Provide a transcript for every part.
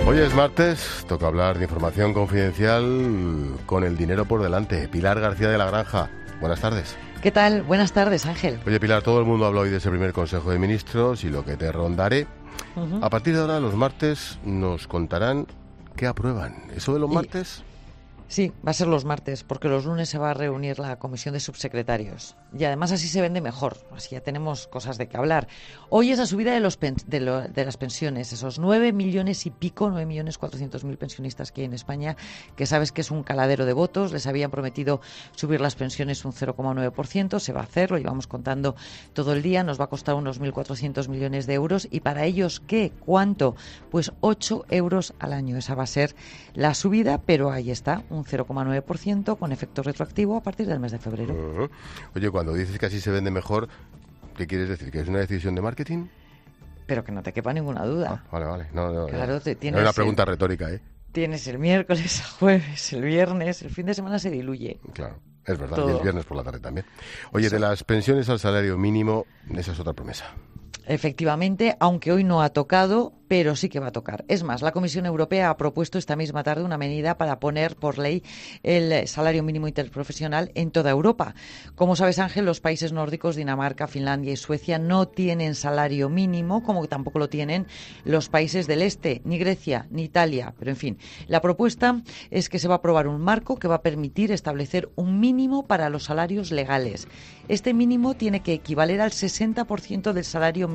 Hoy es martes, toca hablar de información confidencial con el dinero por delante. Pilar García de la Granja, buenas tardes. ¿Qué tal? Buenas tardes, Ángel. Oye, Pilar, todo el mundo habla hoy de ese primer Consejo de Ministros y lo que te rondaré. A partir de ahora, los martes nos contarán qué aprueban. ¿Eso de los martes? Sí, va a ser los martes, porque los lunes se va a reunir la comisión de subsecretarios. Y además así se vende mejor, así ya tenemos cosas de qué hablar. Hoy es la subida de las pensiones, esos 9 millones y pico, 9.400.000 pensionistas que hay en España, que sabes que es un caladero de votos. Les habían prometido subir las pensiones un 0,9%, se va a hacer, lo llevamos contando todo el día, nos va a costar unos 1.400 millones de euros. ¿Y para ellos qué? ¿Cuánto? Pues 8 euros al año. Esa va a ser la subida, pero ahí está, un 0,9% con efecto retroactivo a partir del mes de febrero. Oye, cuando dices que así se vende mejor, ¿qué quieres decir? ¿Que es una decisión de marketing? Pero que no te quepa ninguna duda. Vale. No, claro, es una pregunta retórica, ¿eh? Tienes el miércoles, el jueves, el viernes, el fin de semana se diluye. Claro, es verdad, todo. Y el viernes por la tarde también. Oye, de las pensiones al salario mínimo, esa es otra promesa. Efectivamente, aunque hoy no ha tocado, pero sí que va a tocar. Es más, la Comisión Europea ha propuesto esta misma tarde una medida para poner por ley el salario mínimo interprofesional en toda Europa. Como sabes, Ángel, los países nórdicos, Dinamarca, Finlandia y Suecia, no tienen salario mínimo, como tampoco lo tienen los países del este, ni Grecia, ni Italia. Pero, en fin, la propuesta es que se va a aprobar un marco que va a permitir establecer un mínimo para los salarios legales. Este mínimo tiene que equivaler al 60% del salario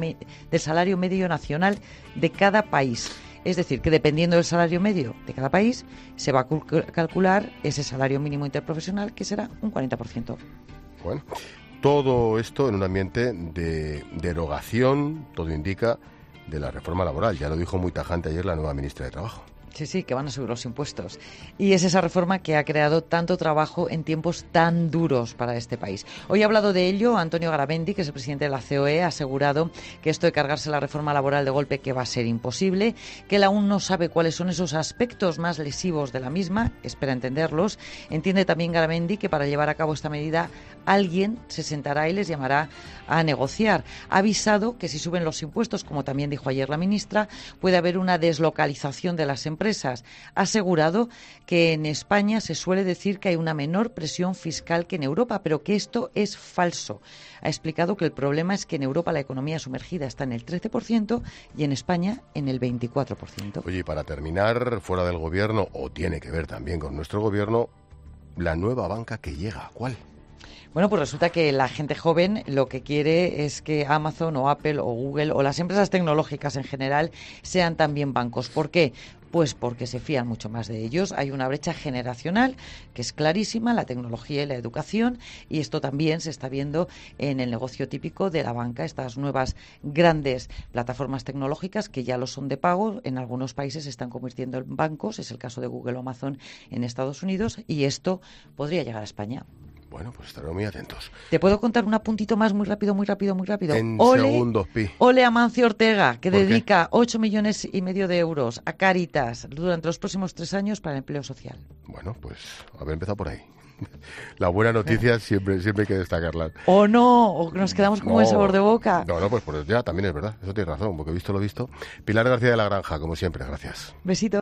medio nacional de cada país. Es decir, que dependiendo del salario medio de cada país, se va a calcular ese salario mínimo interprofesional, que será un 40%. Bueno, todo esto en un ambiente de derogación, todo indica, de la reforma laboral. Ya lo dijo muy tajante ayer la nueva ministra de Trabajo. Sí, que van a subir los impuestos. Y es esa reforma que ha creado tanto trabajo en tiempos tan duros para este país. Hoy ha hablado de ello Antonio Garamendi, que es el presidente de la COE, ha asegurado que esto de cargarse la reforma laboral de golpe que va a ser imposible, que él aún no sabe cuáles son esos aspectos más lesivos de la misma, espera entenderlos. Entiende también Garamendi que para llevar a cabo esta medida alguien se sentará y les llamará a negociar. Ha avisado que si suben los impuestos, como también dijo ayer la ministra, puede haber una deslocalización de las empresas. Ha asegurado que en España se suele decir que hay una menor presión fiscal que en Europa, pero que esto es falso. Ha explicado que el problema es que en Europa la economía sumergida está en el 13% y en España en el 24%. Oye, y para terminar, fuera del gobierno, o tiene que ver también con nuestro gobierno, la nueva banca que llega, ¿cuál? Bueno, pues resulta que la gente joven lo que quiere es que Amazon o Apple o Google o las empresas tecnológicas en general sean también bancos. ¿Por qué? Pues porque se fían mucho más de ellos. Hay una brecha generacional que es clarísima, la tecnología y la educación, y esto también se está viendo en el negocio típico de la banca, estas nuevas grandes plataformas tecnológicas que ya lo son de pago, en algunos países se están convirtiendo en bancos, es el caso de Google o Amazon en Estados Unidos, y esto podría llegar a España. Bueno, pues estaremos muy atentos. ¿Te puedo contar un apuntito más muy rápido? En segundos, Pi. Ole a Mancio Ortega, que ¿Por dedica 8,5 millones de euros a Cáritas durante los próximos 3 años para el empleo social. Bueno, pues haber empezado por ahí. La buena noticia siempre hay que destacarla. O no, o nos quedamos con buen sabor de boca. No, pues ya también es verdad. Eso tienes razón, porque he visto lo visto. Pilar García de la Granja, como siempre, gracias. Besito.